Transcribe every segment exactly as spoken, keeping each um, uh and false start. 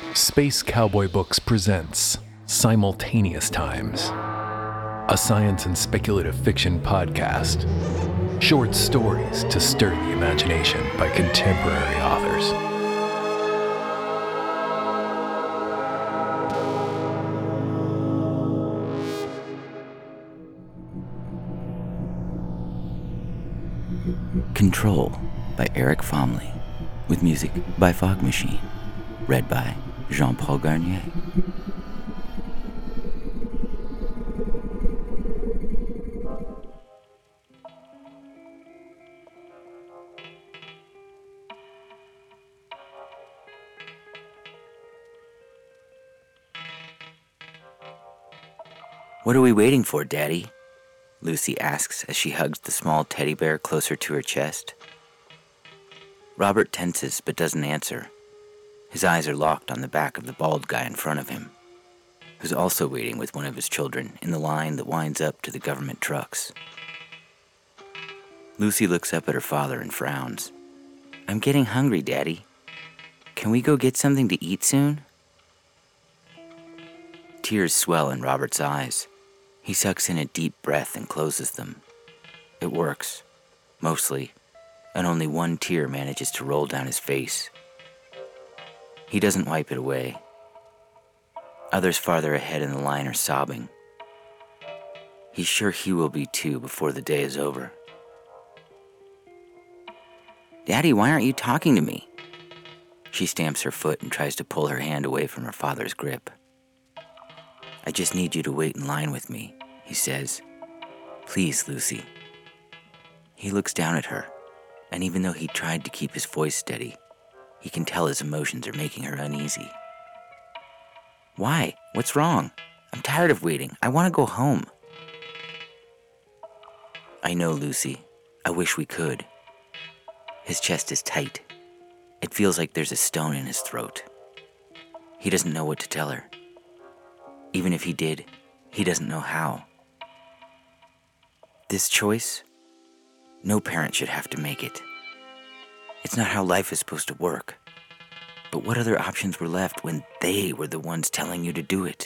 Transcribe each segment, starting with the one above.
Space Cowboy Books presents Simultaneous Times, a science and speculative fiction podcast. Short stories to stir the imagination by contemporary authors. Control by Eric Fomley, with music by Fog Machine, read by Jean-Paul Garnier. What are we waiting for, Daddy? Lucy asks as she hugs the small teddy bear closer to her chest. Robert tenses but doesn't answer. His eyes are locked on the back of the bald guy in front of him, who's also waiting with one of his children in the line that winds up to the government trucks. Lucy looks up at her father and frowns. I'm getting hungry, Daddy. Can we go get something to eat soon? Tears swell in Robert's eyes. He sucks in a deep breath and closes them. It works, mostly, and only one tear manages to roll down his face. He doesn't wipe it away. Others farther ahead in the line are sobbing. He's sure he will be too before the day is over. Daddy, why aren't you talking to me? She stamps her foot and tries to pull her hand away from her father's grip. I just need you to wait in line with me, he says. Please, Lucy. He looks down at her, and even though he tried to keep his voice steady, he can tell his emotions are making her uneasy. Why? What's wrong? I'm tired of waiting. I want to go home. I know, Lucy. I wish we could. His chest is tight. It feels like there's a stone in his throat. He doesn't know what to tell her. Even if he did, he doesn't know how. This choice, no parent should have to make it. It's not how life is supposed to work. But what other options were left when they were the ones telling you to do it?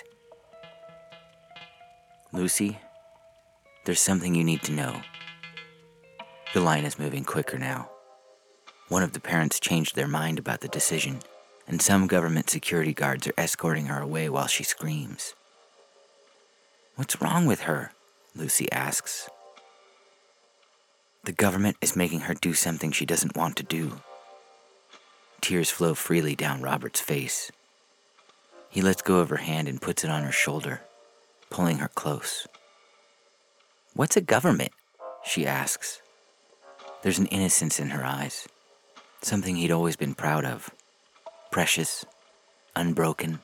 Lucy, there's something you need to know. The line is moving quicker now. One of the parents changed their mind about the decision, and some government security guards are escorting her away while she screams. What's wrong with her? Lucy asks. The government is making her do something she doesn't want to do. Tears flow freely down Robert's face. He lets go of her hand and puts it on her shoulder, pulling her close. What's a government? She asks. There's an innocence in her eyes, something he'd always been proud of. Precious, unbroken.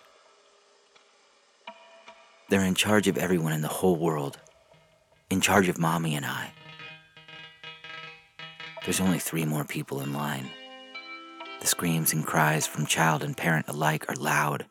They're in charge of everyone in the whole world, in charge of Mommy and I. There's only three more people in line. The screams and cries from child and parent alike are loud.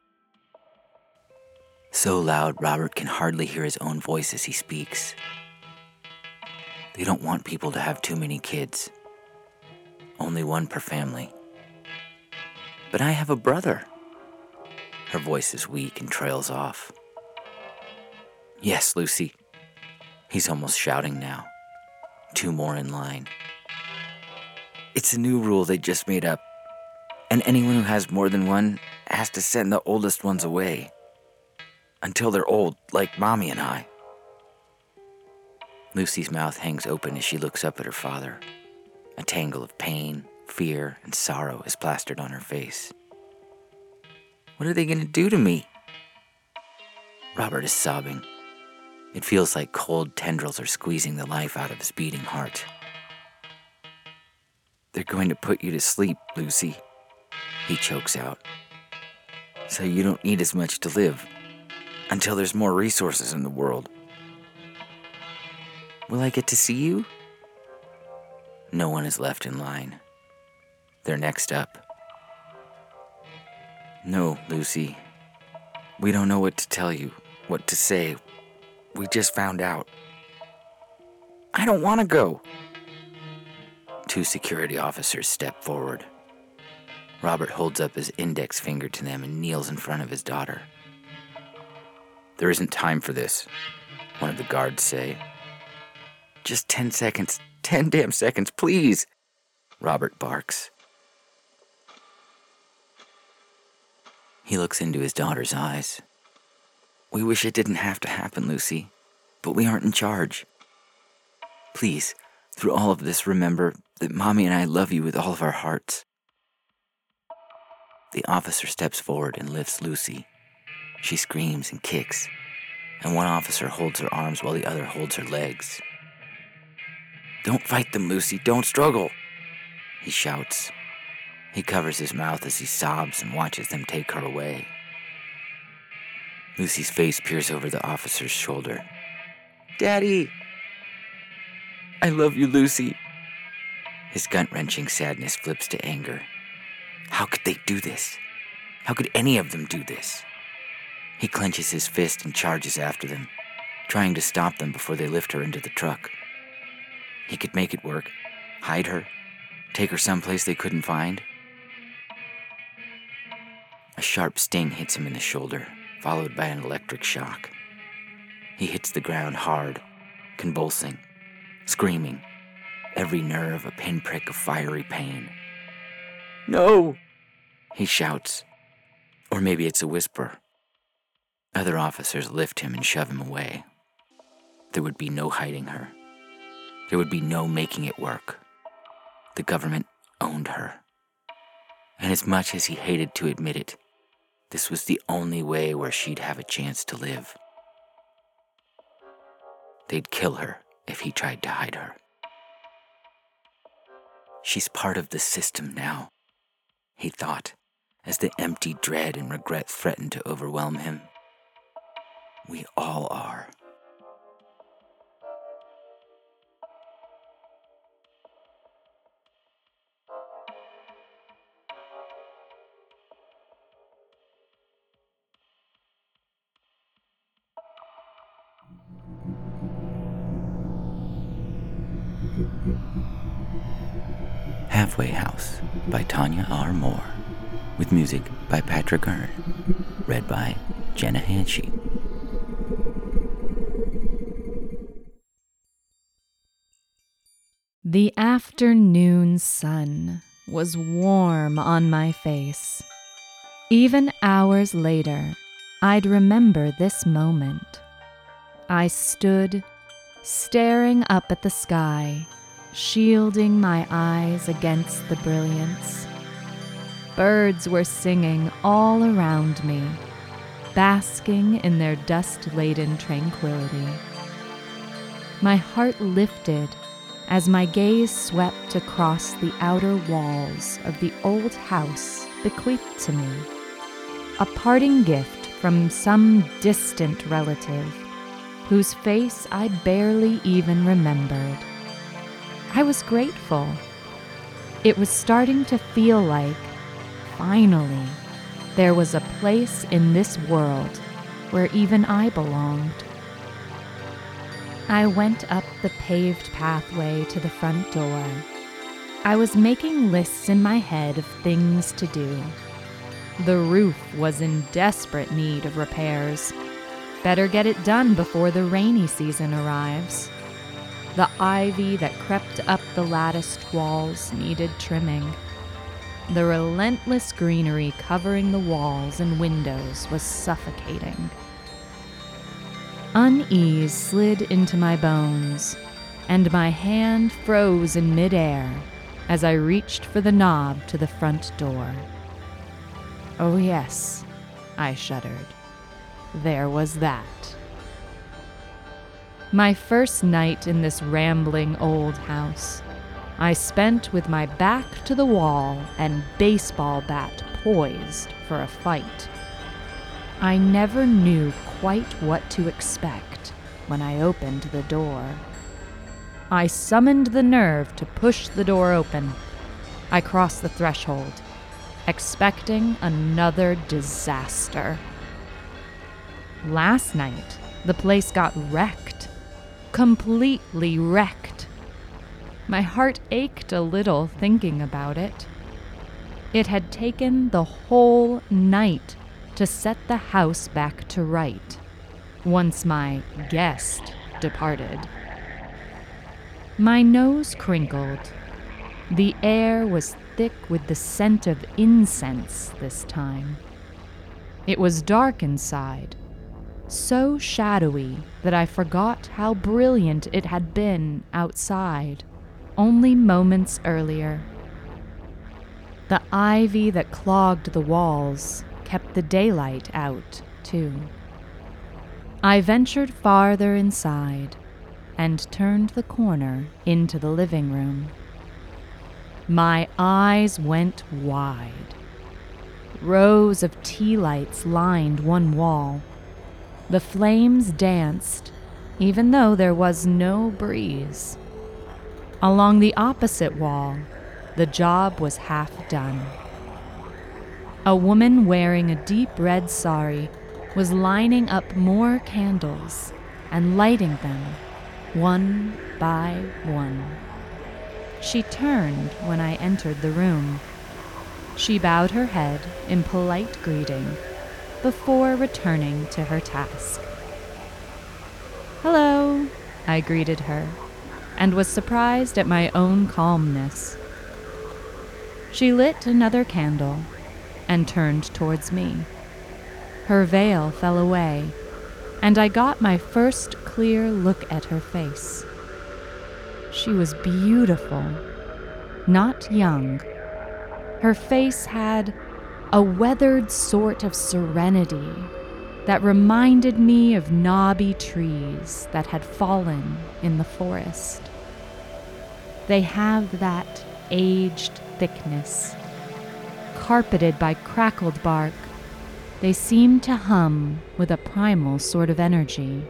So loud, Robert can hardly hear his own voice as he speaks. They don't want people to have too many kids. Only one per family. But I have a brother. Her voice is weak and trails off. Yes, Lucy. He's almost shouting now. Two more in line. It's a new rule they just made up, and anyone who has more than one has to send the oldest ones away. Until they're old, like Mommy and I. Lucy's mouth hangs open as she looks up at her father. A tangle of pain, fear, and sorrow is plastered on her face. What are they going to do to me? Robert is sobbing. It feels like cold tendrils are squeezing the life out of his beating heart. They're going to put you to sleep, Lucy, he chokes out. So you don't need as much to live, until there's more resources in the world. Will I get to see you? No one is left in line. They're next up. No, Lucy. We don't know what to tell you, what to say. We just found out. I don't want to go. Two security officers step forward. Robert holds up his index finger to them and kneels in front of his daughter. "There isn't time for this," one of the guards say. "Just ten seconds. Ten damn seconds, please," Robert barks. He looks into his daughter's eyes. "We wish it didn't have to happen, Lucy, but we aren't in charge. Please, through all of this, remember that Mommy and I love you with all of our hearts." The officer steps forward and lifts Lucy. She screams and kicks, and one officer holds her arms while the other holds her legs. "Don't fight them, Lucy. Don't struggle," he shouts. He covers his mouth as he sobs and watches them take her away. Lucy's face peers over the officer's shoulder. "Daddy! I love you, Lucy." His gut-wrenching sadness flips to anger. How could they do this? How could any of them do this? He clenches his fist and charges after them, trying to stop them before they lift her into the truck. He could make it work, hide her, take her someplace they couldn't find. A sharp sting hits him in the shoulder, followed by an electric shock. He hits the ground hard, convulsing, screaming, every nerve a pinprick of fiery pain. "No!" he shouts. Or maybe it's a whisper. Other officers lift him and shove him away. There would be no hiding her. There would be no making it work. The government owned her. And as much as he hated to admit it, this was the only way where she'd have a chance to live. They'd kill her if he tried to hide her. She's part of the system now, he thought, as the empty dread and regret threatened to overwhelm him. We all are. Halfway House by Tanya R. Moore, with music by Patrick Earn, read by Jenna Hanshey. The afternoon sun was warm on my face. Even hours later, I'd remember this moment. I stood, staring up at the sky, shielding my eyes against the brilliance. Birds were singing all around me, basking in their dust-laden tranquility. My heart lifted as my gaze swept across the outer walls of the old house bequeathed to me, a parting gift from some distant relative whose face I barely even remembered. I was grateful. It was starting to feel like, finally, there was a place in this world where even I belonged. I went up the paved pathway to the front door. I was making lists in my head of things to do. The roof was in desperate need of repairs. Better get it done before the rainy season arrives. The ivy that crept up the latticed walls needed trimming. The relentless greenery covering the walls and windows was suffocating. Unease slid into my bones, and my hand froze in midair as I reached for the knob to the front door. Oh yes, I shuddered. There was that. My first night in this rambling old house, I spent with my back to the wall and baseball bat poised for a fight. I never knew quite what to expect when I opened the door. I summoned the nerve to push the door open. I crossed the threshold, expecting another disaster. Last night, the place got wrecked. Completely wrecked. My heart ached a little thinking about it. It had taken the whole night to set the house back to right, once my guest departed. My nose crinkled. The air was thick with the scent of incense this time. It was dark inside, so shadowy that I forgot how brilliant it had been outside only moments earlier. The ivy that clogged the walls kept the daylight out, too. I ventured farther inside and turned the corner into the living room. My eyes went wide. Rows of tea lights lined one wall. The flames danced, even though there was no breeze. Along the opposite wall, the job was half done. A woman wearing a deep red sari was lining up more candles and lighting them, one by one. She turned when I entered the room. She bowed her head in polite greeting before returning to her task. "Hello," I greeted her, and was surprised at my own calmness. She lit another candle and turned towards me. Her veil fell away, and I got my first clear look at her face. She was beautiful, not young. Her face had a weathered sort of serenity that reminded me of knobby trees that had fallen in the forest. They have that aged thickness. Carpeted by crackled bark, they seem to hum with a primal sort of energy.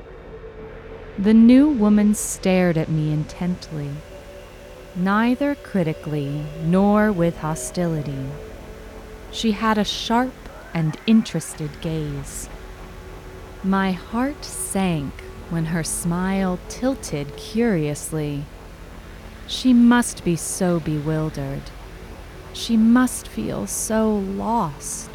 The new woman stared at me intently, neither critically nor with hostility. She had a sharp and interested gaze. My heart sank when her smile tilted curiously. She must be so bewildered. She must feel so lost.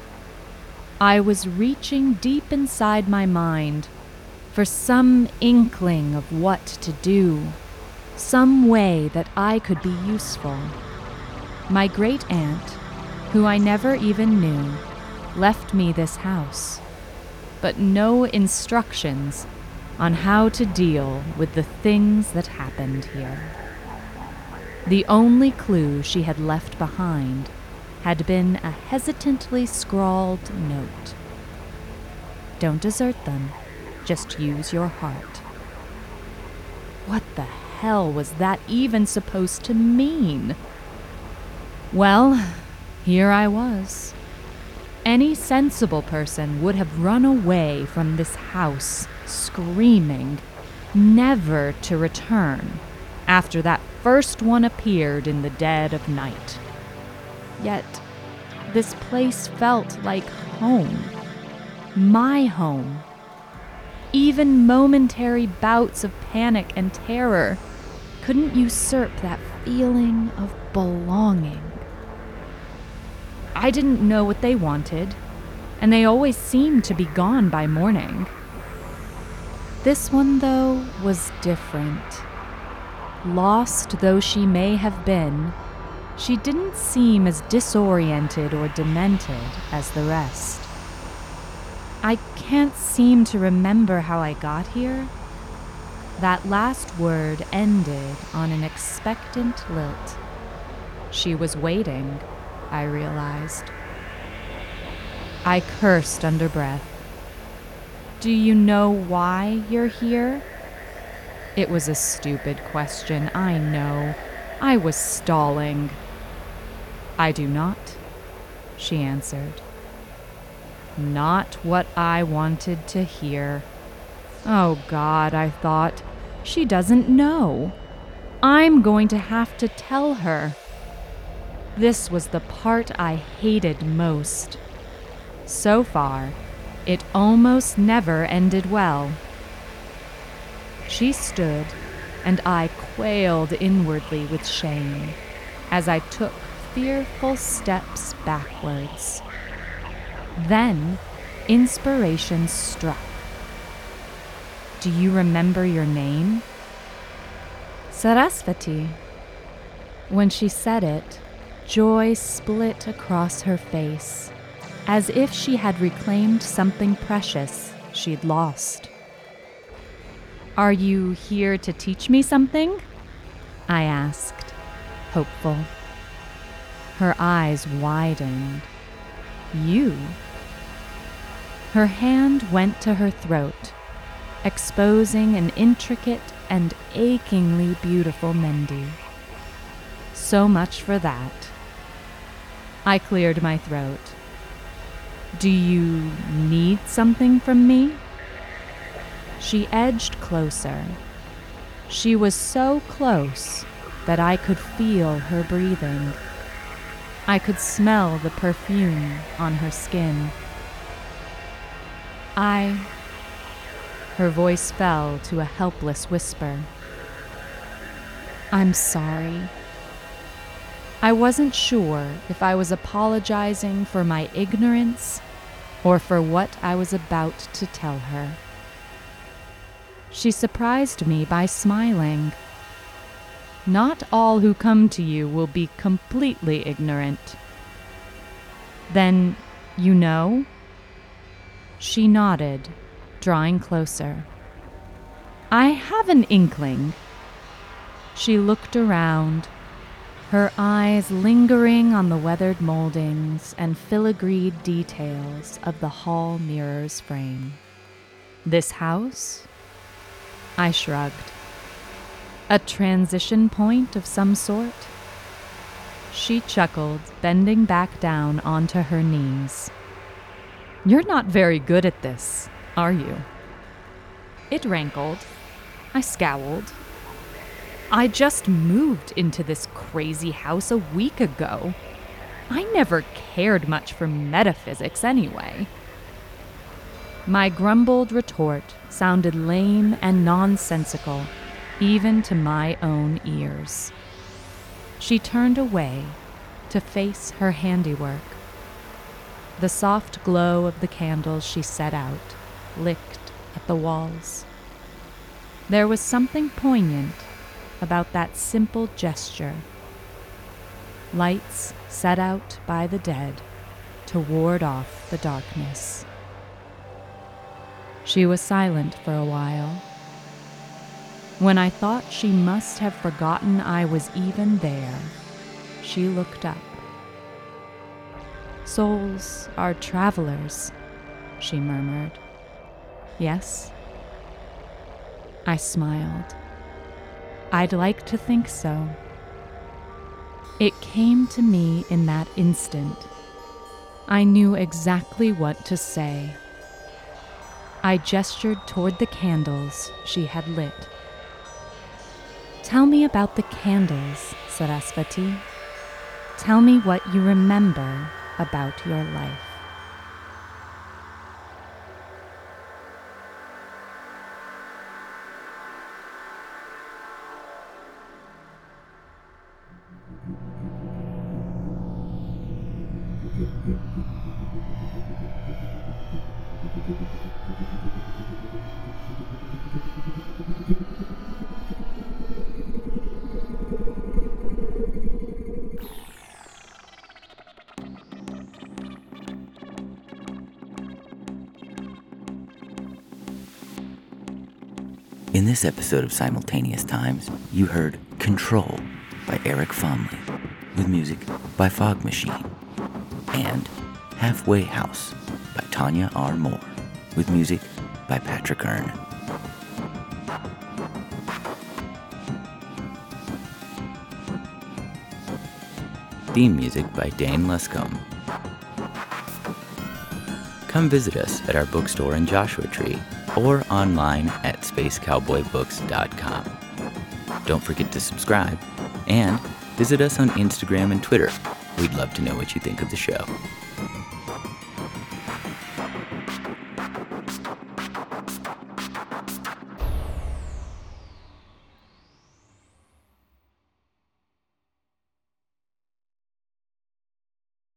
I was reaching deep inside my mind for some inkling of what to do, some way that I could be useful. My great aunt, who I never even knew, left me this house, but no instructions on how to deal with the things that happened here. The only clue she had left behind had been a hesitantly scrawled note. "Don't desert them, just use your heart." What the hell was that even supposed to mean? Well, here I was. Any sensible person would have run away from this house, screaming, never to return, after that first one appeared in the dead of night. Yet, this place felt like home. My home. Even momentary bouts of panic and terror couldn't usurp that feeling of belonging. I didn't know what they wanted, and they always seemed to be gone by morning. This one, though, was different. Lost though she may have been, she didn't seem as disoriented or demented as the rest. I can't seem to remember how I got here. That last word ended on an expectant lilt. She was waiting, I realized. I cursed under breath. "Do you know why you're here?" It was a stupid question, I know. I was stalling. "I do not," she answered. Not what I wanted to hear. Oh God, I thought, she doesn't know. I'm going to have to tell her. This was the part I hated most. So far, it almost never ended well. She stood, and I quailed inwardly with shame as I took fearful steps backwards. Then, inspiration struck. Do you remember your name? Sarasvati. When she said it, joy split across her face, as if she had reclaimed something precious she'd lost. Are you here to teach me something? I asked, hopeful. Her eyes widened. You? Her hand went to her throat, exposing an intricate and achingly beautiful mehndi. So much for that. I cleared my throat. Do you need something from me? She edged closer. She was so close that I could feel her breathing. I could smell the perfume on her skin. I... Her voice fell to a helpless whisper. I'm sorry. I wasn't sure if I was apologizing for my ignorance or for what I was about to tell her. She surprised me by smiling. Not all who come to you will be completely ignorant. Then, you know? She nodded, drawing closer. I have an inkling. She looked around, her eyes lingering on the weathered moldings and filigreed details of the hall mirror's frame. This house? I shrugged. A transition point of some sort? She chuckled, bending back down onto her knees. You're not very good at this, are you? It rankled. I scowled. I just moved into this crazy house a week ago. I never cared much for metaphysics anyway. My grumbled retort sounded lame and nonsensical, even to my own ears. She turned away to face her handiwork. The soft glow of the candles she set out licked at the walls. There was something poignant about that simple gesture. Lights set out by the dead to ward off the darkness. She was silent for a while. When I thought she must have forgotten I was even there, she looked up. Souls are travelers, she murmured. Yes? I smiled. I'd like to think so. It came to me in that instant. I knew exactly what to say. I gestured toward the candles she had lit. Tell me about the candles, Sarasvati. Tell me what you remember about your life. In this episode of Simultaneous Times, you heard Control by Eric Fomley, with music by Fog Machine, and Halfway House by Tanya R. Moore, with music by Patrick Earn. Theme music by Dane Luscombe. Come visit us at our bookstore in Joshua Tree or online at space cowboy books dot com. Don't forget to subscribe and visit us on Instagram and Twitter. We'd love to know what you think of the show.